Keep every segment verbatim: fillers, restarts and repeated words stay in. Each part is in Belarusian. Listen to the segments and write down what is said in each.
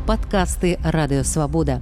Падкасты Радыёвабода.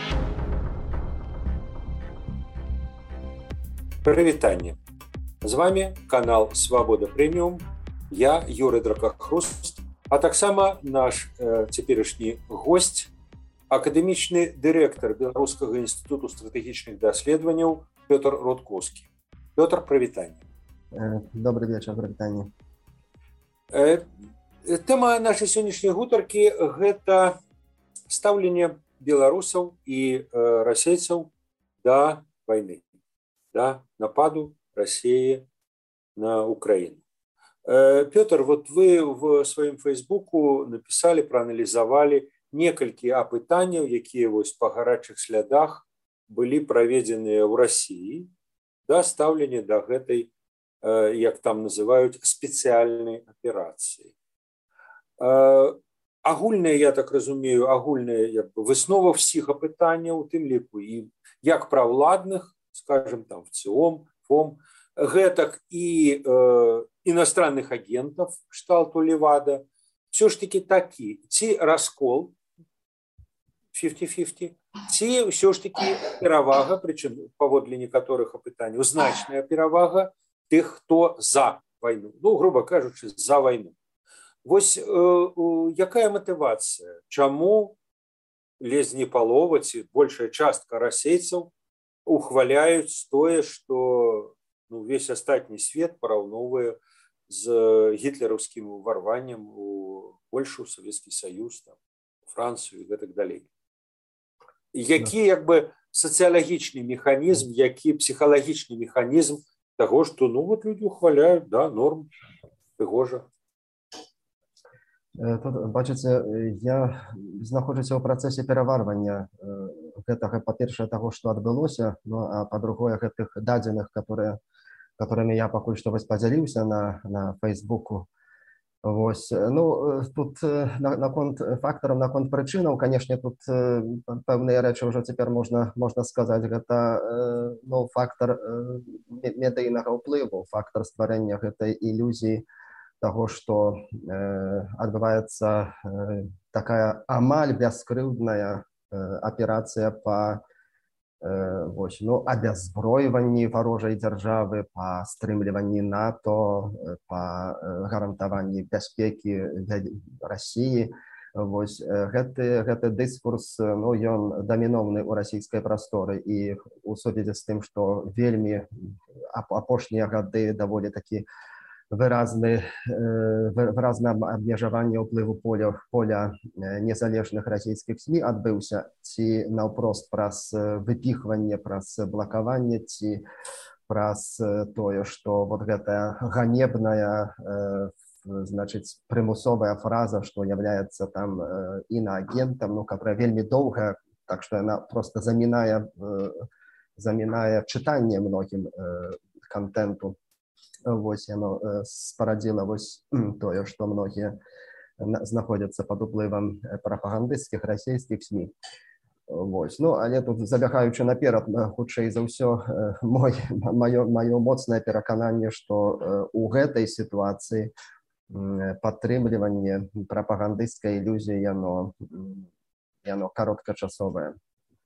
Прывітанне. З вами канал Свабода Прэміум. Я Юрый Дракахруст, а таксама наш э, цяперашні госць, акадэмічны дырэктар Беларускага інстытуту стратэгічных даследаванняў Пётр Рудкоўскі. Пётр, прывітанне. Добрый вечер, прывітанне. Э, тэма нашай сённяшняй гутаркі – гэта стаўленне беларусаў і э, расейцаў да вайны, да нападу России на Украину. Э, Пётр, вот вы в сваім фейсбуку написали, проаналізавалі некалькі апытанняў, якія вось па гарачых слядах былі праведзеныя ў Расіі, да стаўлення да гэтай, э, як там называюць, спецыяльнай аперацыі. Э, агульная, я так разумею, агульная як бы выснова всіх апытанняў, у тым ліку і як правладных, скажем, там, ВЦИОМ, ФОМ, гэтак і э, иностранных агентов кшталту Левада, все ж таки такі, ці раскол пяцьдесят на пяцьдесят, ці все ж таки перавага, причем паводле некаторых апытанняў, значная перавага тых, хто за вайну, ну, грубо кажучы, за вайну. Вось э, э, якая матывацыя? Чаму ледзь не палова, ці большая частка расейцаў ухваляюць тое, што ну, весь астатні свет параўноўвае з гітлераўскім уварваннем у Польшу, Савецкі Саюз, там, Францыю і гэтак далей. Які як бы сацыялагічны механізм, які псіхалагічны механізм таго, што ну вот людзі ухваляюць, да, норм, прыгожа. Тут, бачыце, я знаходжуся ў працэсе пераварвання гэтага, па-першае, таго, што адбылося, ну, а па-другое, гэтых дадзеных, которые, которыми я пакуль што вось падзяліўся на, на Фейсбуку. Вось. Ну, тут наконт фактараў, наконт прычынаў, канешне, тут пэўныя рэчы ўжо цяпер можна, можна сказаць, гэта ну, фактар медыйнага ўплыву, фактар стварэння гэтай ілюзіі таго, што э, адбываецца э, такая амаль бяскрыўдная э, аперацыя па э, вось, ну, абяззброіванні варожай дзяржавы, па стрымліванні НАТО, па э, гарантаванні бяспекі Расіі. Вось, э, гэты, гэты дыскурс, ну, ён даміноўны ў расійскай прасторы, і у сувязі з тым, што вельмі апошнія гады даволі такі выразны, выразнае абмежаванне ўплыву поля, поля незалежных расійскіх СМІ адбыўся, ці наўпрост праз выпіхванне, праз блакаванне, ці праз тое, што вот гэтая ганебная, значыць, прымусовая фраза, што являецца там інаагентам, ну, которая вельмі доўгая, так што яна проста замінае, замінае чытанне многім контенту. Вось яно спарадзіла вось тое, што многія знаходзяцца пад уплывам прапагандысцкіх расійскіх СМІ. Вось. Ну, але тут, забягаючы наперад, хутчэй за ўсё, мой, маё, маё моцнае перакананне, што у гэтай сітуацыі падтрымліванне прапагандысцкай ілюзіі, яно, яно кароткачасовае.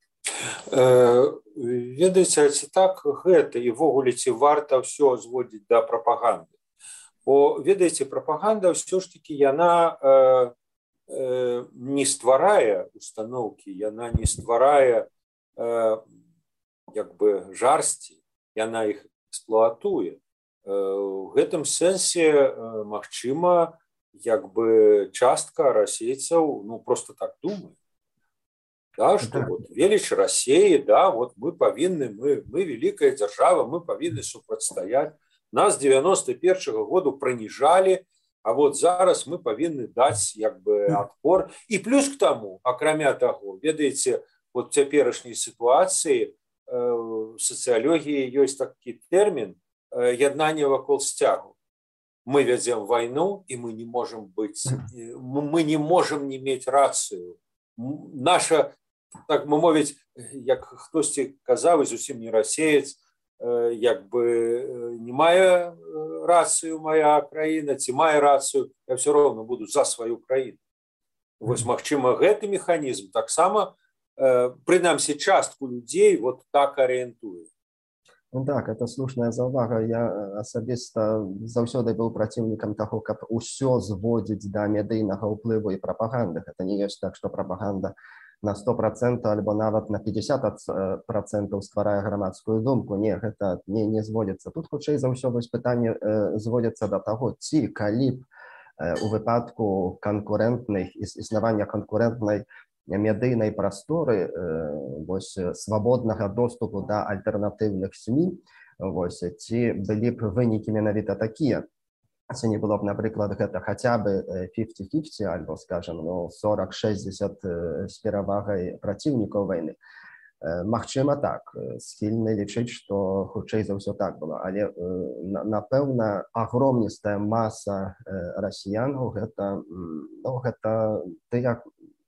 Ведаеце, ці так гэта і ввогуле ці варта ўсё зводзіць да прапаганды? Бо, ведаеце, прапаганда ўсё ж такі яна э, э, не стварае устаноўкі, яна не стварае э, як бы жарсці, яна іх эксплуатуе. Э, у гэтым сэнсе, э, магчыма, як бы частка расейцаў ну просто так думае. Да, что вот велич России, да, вот мы повинны, мы, мы великая держава, мы повинны супрацьстаять. Нас девяносто первого года принижали, а вот зараз мы повинны дать как бы отпор. И плюс к тому, окромя того, ведаете, вот в теперешней ситуации э, в социологии есть такой термин э, «яднание вокруг стягу». Мы ведем войну, и мы не можем быть, мы не можем не иметь рацию. Наша, так мы мовіць, як хтосьці казаў, і зусім не расеец, як бы не мае рацыю моя краіна, ці мае рацыю, я все равно буду за свою краіну. Вось, магчыма, гэты механізм таксама, э, прынамсі, частку людзей вот так арыентуе. Ну так, это слушная заўвага. Я асабіста заўсёды быў праціўнікам таго, каб усё зводзіць да медыйнага ўплыву і прапаганды. Это не ёсць так, што прапаганда на сто процентаў альбо нават на пятьдесят процентаў стварае грамадскую думку. Не, гэта не, не зводзіцца. Тут хутчэй за ўсё вось пытанне э, зводзіцца да таго, ці калі б э, у выпадку канкурэнтнай, існавання канкурэнтнай медыйнай прасторы, вось, свабоднага доступу да альтэрнатыўных СМІ, вось, ці былі б вынікі менавіта такія, ці не было б, напрыклад, гэта хаця бы пятьдесят на пятьдесят, альбо, скажем, ну, сорок шестьдесят з перавагай праціўнікаў вайны. Магчыма, так, схільны лічыць, што хутчэй за ўсё так было, але, напэўна, агромністая маса расіянаў, гэта, ну, гэта тыя,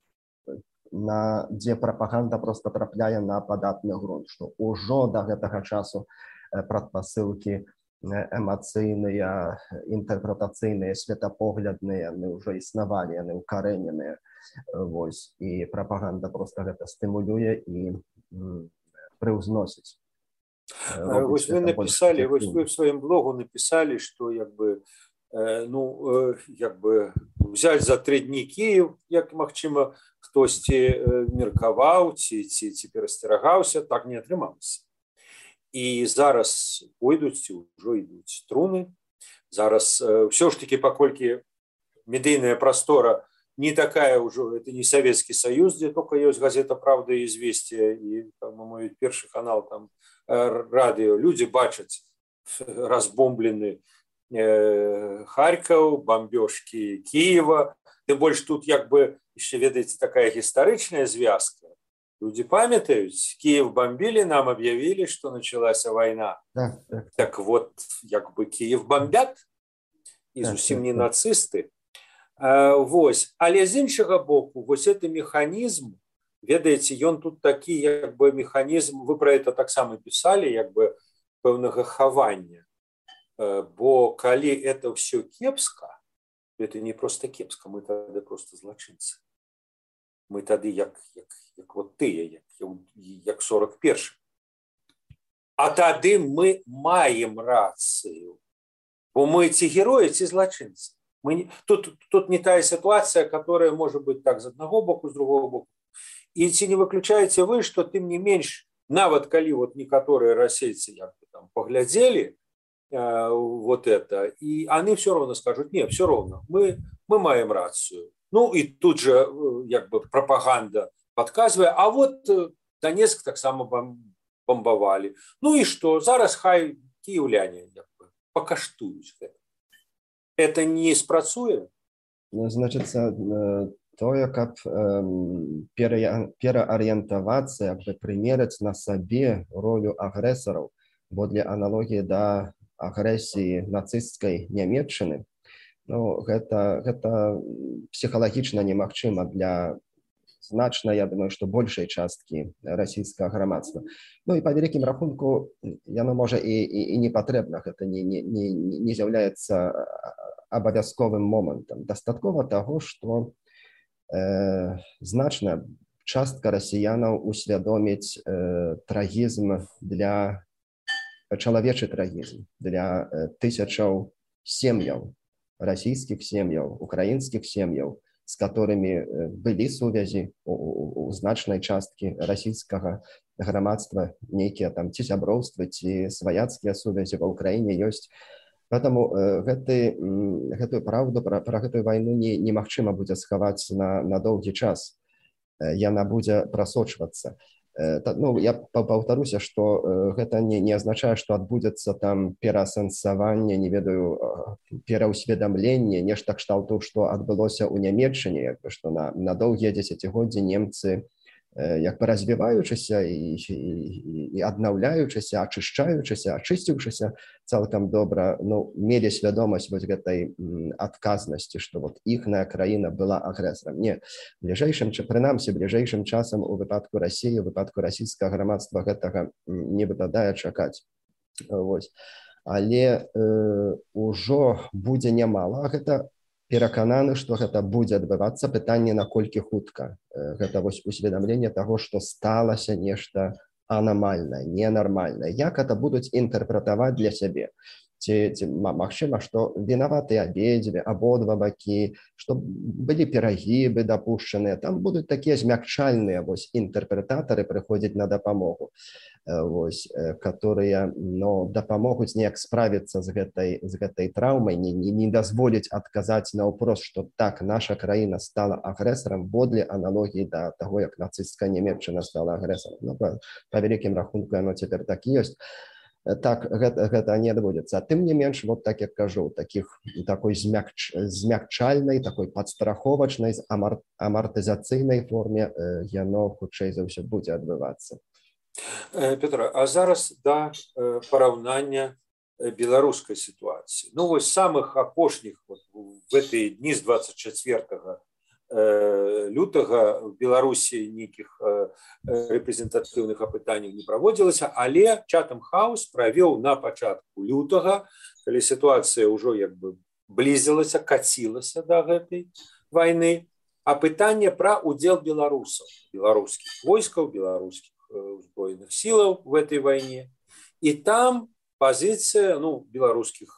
на дзе прапаганда просто трапляе на падатны грунт, што ўжо да гэтага часу прадпасылкі эмацыйныя, інтэрпрэтацыйныя, светапоглядныя, яны ўжо існавалі, яны ўкарэненыя. Вось, і прапаганда просто гэта стымулюе і прыўзносіць. Вось вы напісалі, вось вы в сваім блогу напісалі, што як бы ну, як бы взяць за тры дні Кіев, як, магчыма, хтосьці меркаваў ці, ці, ці перасцерагаўся, так не атрымалася. І зараз пойдуць, ці ўжо ідуць труны. Зараз ўсё ж такі, паколькі медыйная прастора не такая ўжо, это не Савецкі Саюз, дзе только ёсць газета «Правда» і «Известия», і, по-моему, першы канал, там, радыё, людзі бачаць разбомблены Харьков, бомбежки Киева. Тым больш тут як бы яшчэ, ведаеце, такая гістарычная звязка. Люди памятаюць, Киев бомбили, нам объявили, что началась война. Так, так. Так вот, як бы Киев бомбят, і зусім не нацисты. А, вось. Але з іншага боку, вось гэты механізм, ведаеце, ён тут такі, як бы механізм, вы про это таксама писали, як бы пэўнага хавання. Бо калі это все кепска, это не просто кепска, мы тады просто злачынцы. Мы тады як, як, як вот тыя, як, як сорок першы. А тады мы маем рацыю. Бо мы ці героі, ці злачынцы. Мы не... тут, тут не тая ситуация, которая может быть так з аднаго боку, з другого боку. І ці не выключаеце вы, што тым не менш, нават калі вот некаторыя расейцы як бы там поглядзелі, вот это, и они все равно скажут, нет, все равно, мы, мы маем рацию. Ну, и тут же, как бы, пропаганда подказывает, а вот Донецк так само бомбовали. Ну и что, зараз хай киевляне, как бы, покаштуют это. Это не спрацуе? Ну, значит, тое, каб пераарыентавацца, як бы прымерыць на сабе ролю агрэсараў, бо для аналогіі да агрэсіі нацысцкай Нямецчыны, ну, гэта, гэта псіхалагічна немагчыма для значна, я думаю, што большай часткі расійскага грамадства. Ну і па вялікім рахунку яно можа і, і, і не патрэбна, гэта не, не, не, не з'яўляецца абавязковым момантам. Дастаткова таго, што э, значная частка расіянаў усвядоміць э, трагізм для чалавечы трагізм для тысячаў сем'яў, расійскіх сем'яў, украінскіх сем'яў, з которымі былі сувязі у, у, у значнай часткі расійскага грамадства, нейкія там ці сяброўствы, ці сваяцкія сувязі ва ўкраіне ёсць. Поэтому гэты, гэтую праўду пра, пра гэтую вайну не, немагчыма будзе схаваць на, на доўгі час. Яна будзе прасочвацца. Ну, я паўтаруся, што гэта не, не азначае, што адбудзецца там пераасэнсаванне, не ведаю, пераўсведамленне, нешта кшталту, што адбылося ў Нямецчыне, як бы, што на, на доўгія дзесяцігоддзі немцы, як бы развіваючыся і, і, і аднаўляючыся, ачышчаючыся, ачысціўшыся цалкам добра, ну, мелі свядомасць вось гэтай адказнасці, што вот іхная краіна была агрэсарам. Не, бліжэйшым, прынамсі, бліжэйшым часам у выпадку Расіі, у выпадку расійскага грамадства гэтага не выпадае чакаць. Вось. Але э, ўжо будзе нямала, гэта перакананы, што гэта будзе адбывацца. Пытанне, наколькі хутка. Гэта вось усведамленне таго, што сталася нешта анамальнае, ненармальнае. Як гэта будуць інтэрпрэтаваць для сябе? Ці, ці магчыма, што вінаваты абедзве, абодва бакі, што былі перагібы дапушчаныя. Там будуць такія змякчальныя вось інтэрпрэтатары прыходзіць на дапамогу. Вось, которые, ну, дапамогуць неяк справіцца з гэтай, з гэтай траўмай, не, не, не дазволіць адказаць наўпрост, што так, наша краіна стала агрэсарам подле аналогіі да таго, як нацысцкая Нямецчына стала агрэсарам. Ну, па, па вялікім рахунку яно цяпер так і ёсць. Так, гэта, гэта не адбудзецца. А тым не менш, вот так як кажу, таких, такой змякч, змякчальнай, такой падстраховачнай, амар, амартызацыйнай форме яно хутчэй за ўсё будзе адбывацца. Петра, а зараз да параўнання беларускай сітуацыі. Ну, вось самых апошніх вот, в гэтыя дні з двадцать чацвёртага лютага в Беларусі нейкіх рэпрэзентатыўных апытанняў не праводзілася, але Chatham House правёў на пачатку лютага, калі сітуацыя ўжо як бы блізілася, кацілася да гэтай вайны, апытанне пра удзел беларусаў, беларускіх войскаў, беларускіх узброеных сілаў в этой вайне. І там пазіцыя, ну, беларускіх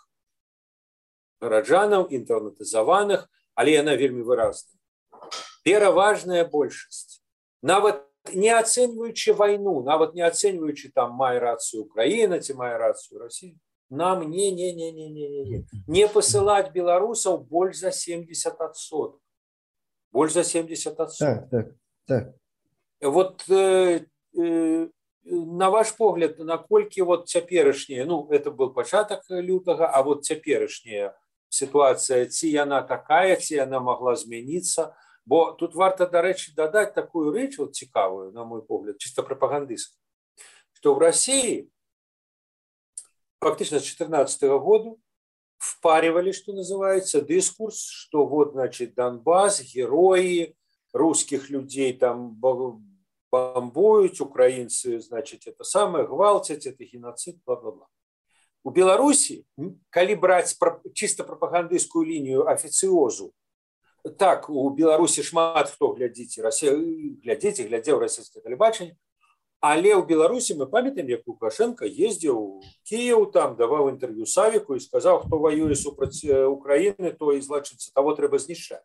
гараджанаў, інтэрнатызаваных, але яна вельмі выразная. Пераважная большасць, нават не ацэньваючы вайну, нават не ацэньваючы там мае рацыю Украіна ці мае рацыю Расія, нам не, не, не, не, не, не, не. Не пасылаць беларусаў больш за семьдесят адсоткаў. Больш за семьдесят адсоткаў. Так, так, так. Вот э, э, на ваш погляд, наколькі вот цяперашняя, ну, это был пачатак лютага, а вот цяперашняя сітуацыя, ці яна такая, ці яна могла змяніцца? Бо тут варта, дарэчы, дадаць такую рэч, вот цікавую, на мой погляд, чисто прапагандыстскую, што в России фактично с четырнадцатого года впаривали, что называется, дискурс, что вот, значит, Донбасс, герои, русских людей там бомбуют, украинцы, значит, это самое, гвалтят, это геноцид, бла-бла-бла. У Беларуси, коли брать чисто пропагандистскую линию официозу, так, у Беларуси шмат хто глядзіце, глядзіце, глядзеў расійскае тэлебачанне, але ў Беларусі мы памятаем, як Лукашенко ездзіў у Кіеў, там даваў інтэрв'ю Савіку і сказаў, хто ваюе супраць Украіны, то і злачынца, таго трэба знішчаць.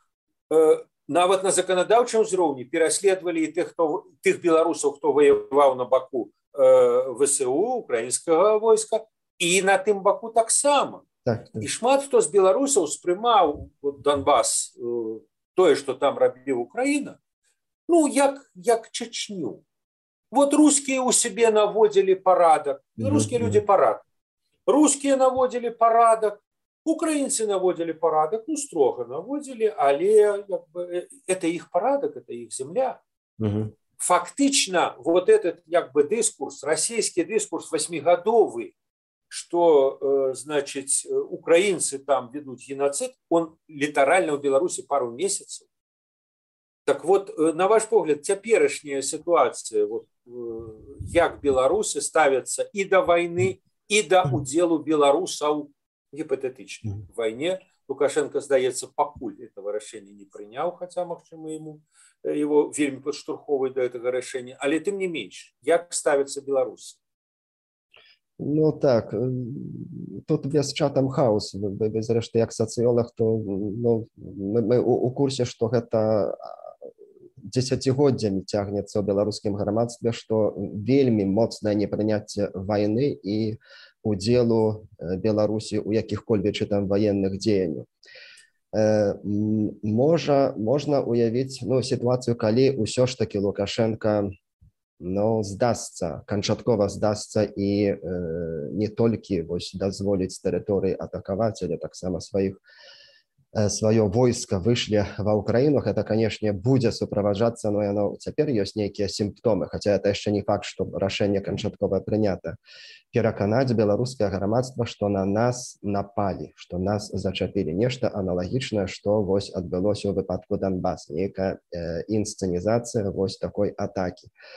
Нават на заканадаўчым узроўні пераследавалі і тых, хто, тых беларусаў, хто ваяваў на баку ВСУ, украінскага войска, і на тым баку таксама. Так, так. І шмат хто з беларусаў спрымаў Донбас, тое, што там рабіў Украіна, ну, як, як Чечню. Вот русские у себе наводили порядок, белорусские mm-hmm. люди порядок. Русские наводили порядок, украинцы наводили порядок, ну, строго наводили, але как бы, это их порядок, это их земля. Mm-hmm. Фактично, вот этот как бы дискурс, российский дискурс восьмигодовый, что, значит, украинцы там ведут геноцид, он литерально в Беларуси пару месяцев. Так вот, на ваш погляд, цяперашняя ситуация, вот, як беларусы ставятся и до войны, и до удзелу беларусаў гипотетично в войне. Лукашенко, здаецца, пакуль этого решения не принял, хотя, магчыма, ему его вельмі подштурховывать до этого решения. Але тым не менш, як ставятся беларусы? Ну так, тут без Chatham House, вы, зрэшты, як сацыёлог, то ну, мы, мы у, у курсе, што гэта дзесяцігоддзямі цягнецца ў беларускім грамадстве, што вельмі моцнае непрыняцце вайны і удзелу Беларусі ў якіх-кольвек там ваенных дзеянняў. Можа, можна уявіць, ну, сітуацыю, калі ўсё ж такі Лукашенко, ну, здасца, канчаткова здасца і э, не толькі вось дазволіць тэрыторыі атакаваць, але таксама сваіх э, сваё войска вышлі ва ўкраіну, гэта, канешне, будзе суправаджацца, но яно цяпер ёсць нейкія сімптомы, хаця это яшчэ не факт, што рашэнне канчаткова прынята. Пераканаць беларускае грамадства, што на нас напалі, што нас зачапілі. Нешта аналагічнае, што вось адбылося ў выпадку Донбасса, нейкая э, інсцэнізацыя вось такой атакі.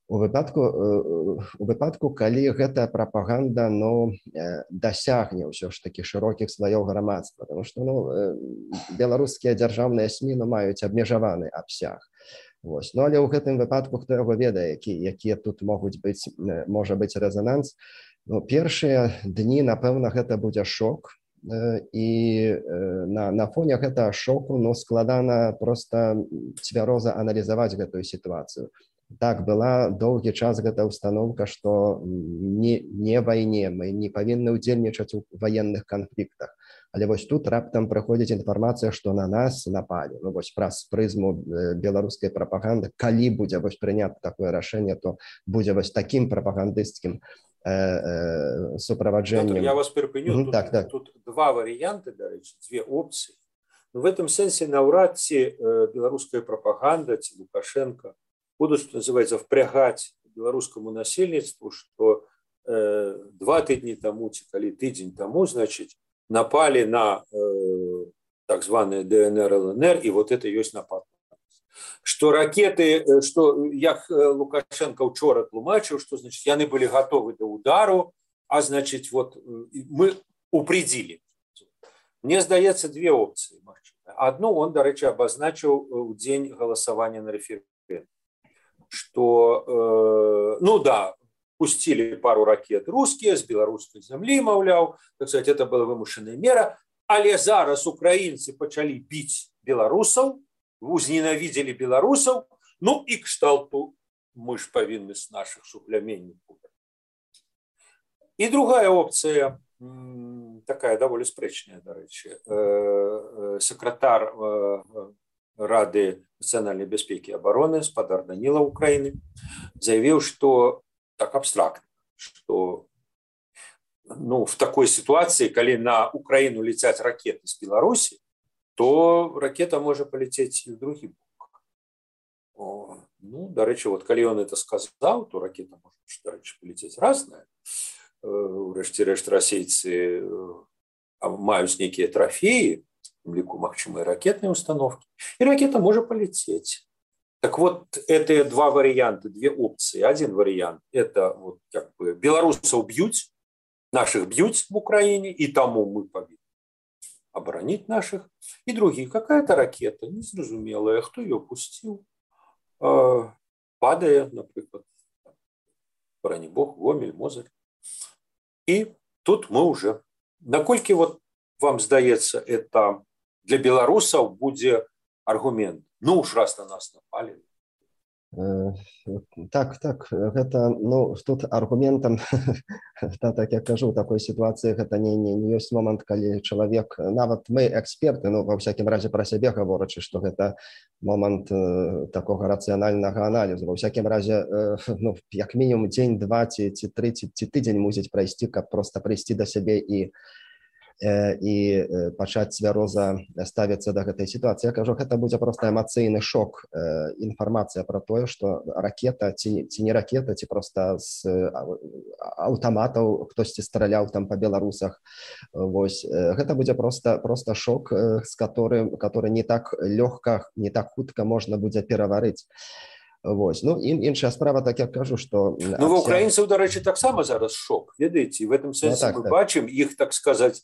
У выпадку у выпадку калі гэтая прапаганда ну дасягне ўсё ж такі шырокіх слаёў грамадства, потому что ну беларускія дзяржаўныя СМІ ну, маюць абмежаваны абсяг. Вось. Ну але ў гэтым выпадку хто яго ведае, які якія тут могуць быць можа быць рэзананс. Ну, першыя дні напэўна гэта будзе шок, і на, на фоне гэтага шоку ну, складана проста цвяроза аналізаваць гэтую сітуацыю. Так, была доўгі час гэта установка, што не, не вайне, мы не павінны ўдзельнічаць у ваенных канфліктах. Але вось тут раптам прыходзіць інфармацыя, што на нас напалі. Ну, вось праз прызму беларускай прапаганды, калі будзе вось прынята такое рашэнне, то будзе вось такім прапагандысцкім э, э, суправаджэннем. Я вас перапыню, mm-hmm, тут, так, так. тут два варыянты, дарэчы, две опцыі. В этом сэнсе наўрад ці э, беларуская прапаганда ці Лукашенко будут, что называется, впрягать белорусскому насельництву, что э, два тыдні тому, или тыдзень тому, значит, напали на э, так званые ДНР, ЛНР, и вот это есть напад. Что ракеты, что як Лукашенко учора тлумачыў, что, значит, яны были готовы до удару, а, значит, вот мы упредили. Мне здаецца, две опции. Одну он, до речи, обозначил в день голосования на референдум. Что, э, ну да, пустили пару ракет русские с белорусской земли, маўляў, так сказать, это была вымушаная мера, але зараз украинцы пачалі бить белорусов, узненавидели белорусов, ну и кшталту мы ж павінны с наших суплеменников. И другая опция, такая довольно спрэчная, до речи, секретарь Рады национальной безопасности и обороны, спадар Данила Украины, заявил, что так абстрактно, что ну, в такой ситуации, когда на Украину летят ракеты с Беларуси, то ракета может полететь и в другие бок. О, ну, до речи, вот когда он это сказал, то ракета может, до речи, полететь разная. Урэшце-рэшт расейцы маюць некие трофеи, ліку магчымыя ракетные установки, и ракета может полететь. Так вот, это два варианта, две опции. Один вариант – это вот как бы белорусов бьют, наших бьют в Украине, и тому мы повинны оборонить наших. И другие, какая-то ракета, незразумелая, кто ее пустил, падая, например, борони бог, Гомель, Мозырь. И тут мы уже, наколькі вот вам здаецца, это для беларусаў будзе аргумент. Ну уж раз на нас напали. Так, так, гэта, ну, тут аргументам, так я кажу, в такой ситуации гэта не, не, не ёсць момант, калі чалавек, нават мы эксперты, ну, ва ўсякім разе пра сябе гаворачы, што гэта момант э, такога рацыянальнага аналізу. Ва ўсякім разе, э, ну, як мінімум дзень, два, ці, ці тры, ці, ці тыдзень мусіць прайсці, каб проста прыйсці да сябе і і пачаць цвяроза ставіцца да гэтай сітуацыі. Я кажу, гэта будзе проста эмацыйны шок, інфармацыя пра тое, што ракета, ці, ці не ракета, ці проста з аўтаматаў хтосьці страляў там па беларусах. Вось. Гэта будзе проста, проста шок, з которым, который не так лёгка, не так хутка можна будзе пераварыць. Вось. Ну, і іншая справа, так я кажу, што... Ну, у украінцаў, да рэчы, таксама зараз шок, ведаеце, і в этом сэнсе ну, так, мы так. бачым іх, так сказаць,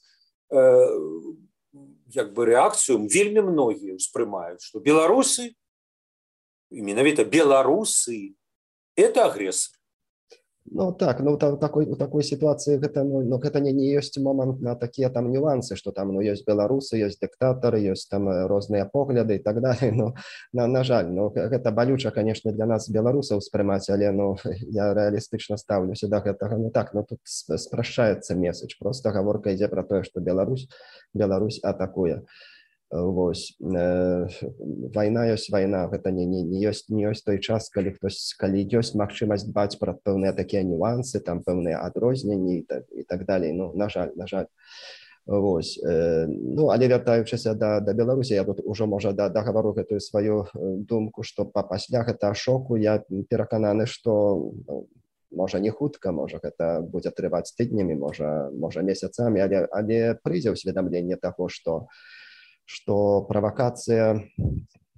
як бы рэакцыю вельмі многія ўспрымаюць, што беларусы, менавіта беларусы, это агрэсор. Ну так, ну в такой, в такой ситуации гэта, ну, ну, гэта не, не ёсць момант на такія там нюансы, што там ну, ёсць беларусы, ёсць дыктатары, ёсць там розныя погляды і так далее. Ну, на, на жаль, ну, гэта балюча, конечно, для нас беларусаў успрымаць, але ну, я рэалістычна стаўлюся да гэтага. Ну так, ну тут спрашчаецца месседж, просто гаворка ідзе пра тое, што Беларусь, Беларусь атакуе. Вось. Вайна ёсць вайна, гэта не, не, не, ёсць, не ёсць той час, калі хтось, калі ёсць магчымасць дбаць пра пэўныя такія нюансы, там пэўныя адрозненні і так, і так далей. Ну, на жаль, на жаль. Вось. Ну, але вяртаючыся да, да Беларусі, я тут ужо, можа, да, дагавару гэтую сваю думку, што пасля гэтага шоку я перакананы, што можа не хутка, можа гэта будзе трываць тыднямі, можа, можа месяцамі, але, але прыйдзе ўсведамленне таго, што што правакацыя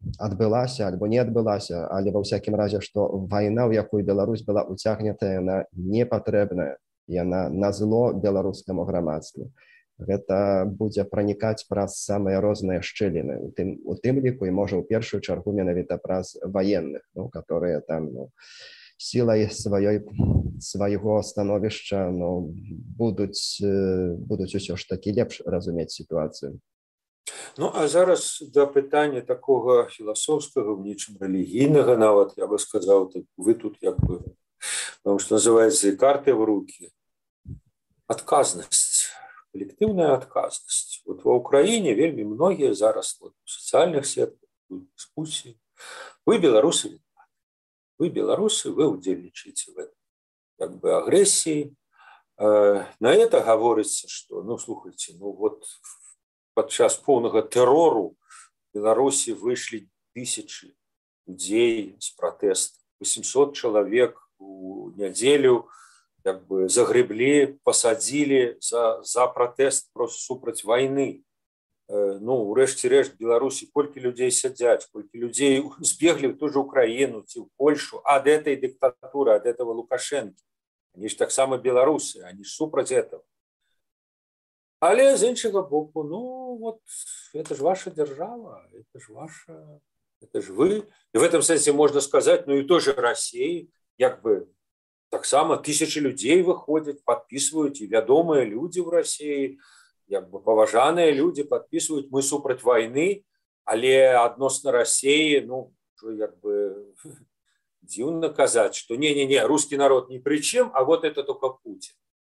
адбылася альбо не адбылася, але ва ўсякім разе, што вайна, у якую Беларусь была уцягнутая, яна непатрэбная, яна на зло беларускаму грамадству. Гэта будзе пранікаць праз самыя розныя шчыліны, у тым, у тым ліку і можа ў першую чаргу менавіта праз ваенных, ну, которые там ну, сілай сваёй, свайго становішча ну, будуць, будуць усё ж такі лепш разумець сітуацыю. Ну, а зараз да пытання такога філасофскага, в нечым рэлігійнага нават, я бы сказаў, так, вы тут як бы, потому что называется карты в руки. Адказнасць. Коллективная отказность. Вот во Украине вельмі многие зараз вот, в социальных сетках, в дискуссии. Вы белорусы, вы белорусы, вы удельничаете в этом как бы агрессии. Э, на это говорится, что, ну, слушайте, ну вот подчас полного террору в Беларуси вышли тысячи людей с протестом. восемьсот человек в неделю как бы загребли, посадили за, за протест просто супраць войны. Э, ну, урэшце-рэшт, в Беларуси колькі людей сядзяць, колькі людей збеглі в ту же Украину, ці в Польшу от этой диктатуры, от этого Лукашенко. Они же так само белорусы, они же супраць этого. Але з іншага боку, ну, вот, это же ваша держава, это же ваша, это же вы. И в этом смысле можно сказать, ну, и тоже России, как бы, так само тысячи людей выходят, подписывают, и вядомые люди в России, как бы поважанные люди подписывают, мы супраць войны, але адносна России, ну, как бы дзіўна казаць, что не-не-не, русский народ ни при чем, а вот это только Путин.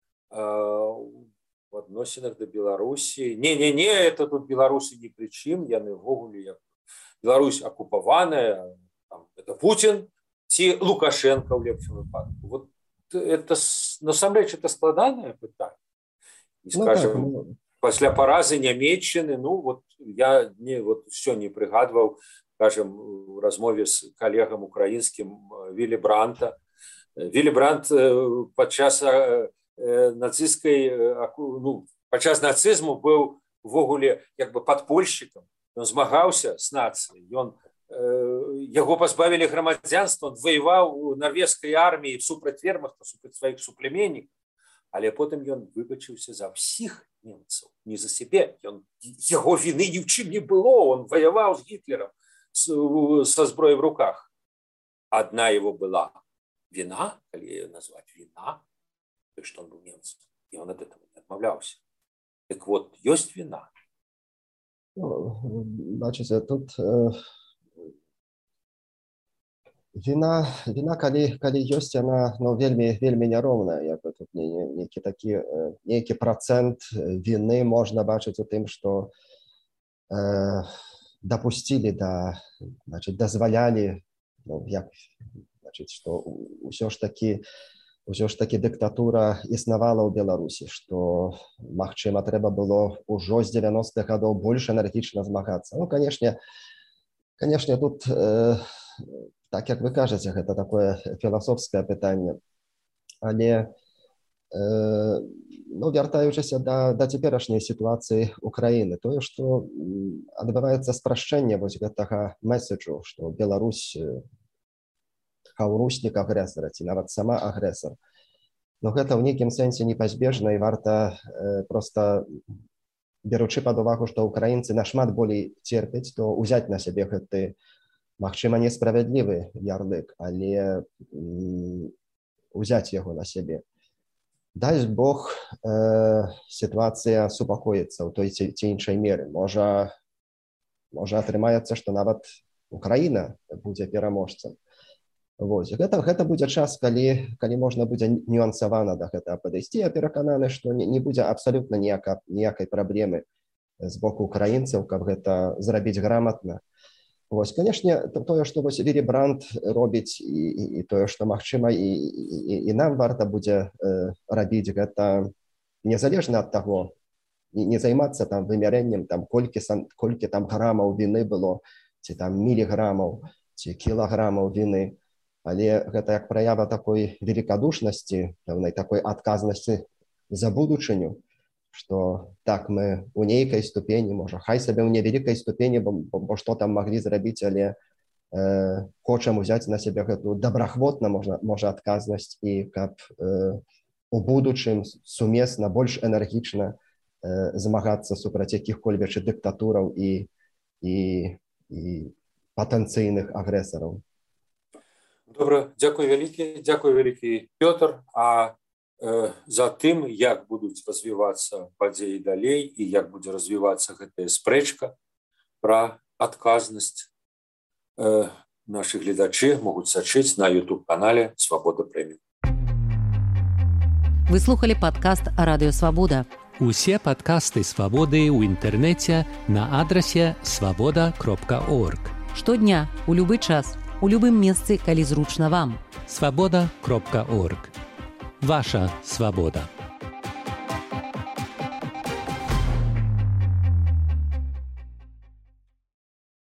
В адносінах до Беларуси, не-не-не, это тут белорусы ни при чем, яны ввогуле, Беларусь оккупованная, там, это Путин, ці Лукашенко в лепшем выпадку. Вот это, насамрэч, это складанае пытанне. И, скажем, ну, так, ну... пасля паразы Нямецчыны, ну, вот я не, вот все не прыгадваў, скажем, в размове с коллегом украинским Вилли Бранта. Вилли Брант падчас нацистской, ну, падчас нацизму был ввогуле как бы подпольщиком. Он змагаўся с нацией, он Яго пазбавілі грамадзянства, он воеваў у норвежской армии супраць вермахта, супраць сваіх суплеменнікаў, але потым ён выбачыўся за всіх немцаў, не за себе. Ён, яго вины ни в чым не было, он воевал с Гитлером со зброей в руках. Одна его была вина, коли ее назвать вина, то что он был немцем, и он от этого не отмовлялся. Так вот, есть вина. Ну, значит, тут э... Віна, віна калі, калі ёсць, яна ну, вельмі, вельмі няроўная. Як бы тут нейкі такі, нейкі працэнт віны можна бачыць у тым, што э, дапусцілі, да, значит, дазвалялі, ну, як, значит, што ўсё ж такі, ўсё ж такі дыктатура існавала ў Беларусі, што, магчыма, трэба было ўжо з дзевяностых гадоў больш энергічна змагацца. Ну, канешне, канешне, тут э, так, як вы кажаце, гэта такое філасофскае пытанне. Але, э, ну, вяртаючыся да, да цяперашняй сітуацыі Украіны, тое, што адбываецца спрашчэнне вось гэтага месседжу, што Беларусь хаўруснік агрэсара, ці нават сама агрэсар. Но гэта ў нейкім сэнсе непазбежна, і варта э, проста, беручы пад увагу, што украінцы нашмат болей церпяць, то ўзяць на сябе гэты, магчыма, несправядлівы ярлык, але м, узяць яго на сябе. Дай Бог, э, сітуацыя супакоіцца ў той ці, ці іншай меры. Можа, можа атрымаецца, што нават Украіна будзе пераможцам. Вось. Гэта, гэта будзе час, калі, калі можна будзе нюансавана да гэтага падысці. Я перакананы, што не, не будзе абсалютна ніяка, ніякай праблемы з боку украінцаў, каб гэта зрабіць граматна. Вось, канешне, тое, што вось Вілі Брант робіць, і, і, і тое, што магчыма, і, і, і нам варта будзе э, рабіць, гэта незалежна ад таго, не, не займацца там вымярэннем, там, колькі, колькі там грамаў віны было, ці там міліграмаў, ці кілаграмаў віны, але гэта як праява такой великодушнасці, пэўнай такой адказнасці за будучыню, што так мы у нейкай ступені, можа, хай сабе ў невялікай ступені, бо, бо, бо што там маглі зрабіць, але э, хочам узяць на сябе гэту добраахвотна, можна, можа, адказнасць і каб э, у будучым сумесна, больш энергічна э, змагацца супраць якіх-кольвек дыктатураў і, і, і патэнцыйных агрэсараў. Добра, дзякуй вялікі, дзякуй вялікі, Пётр. А э, за тым, як будуць развівацца падзеі далей і як будзе развівацца гэтая спрэчка пра адказнасць, э, нашы гледачы могуць сачыць на YouTube-канале Свабода Прэміум. Вы слухали падкаст Радыё Свабода. Усе падкасты Свабоды ў інтэрнэце на адрасе свабода кропка орг. Штодня, у любы час, у любым месцы, калі зручна вам. свабода кропка орг. Ваша свабода.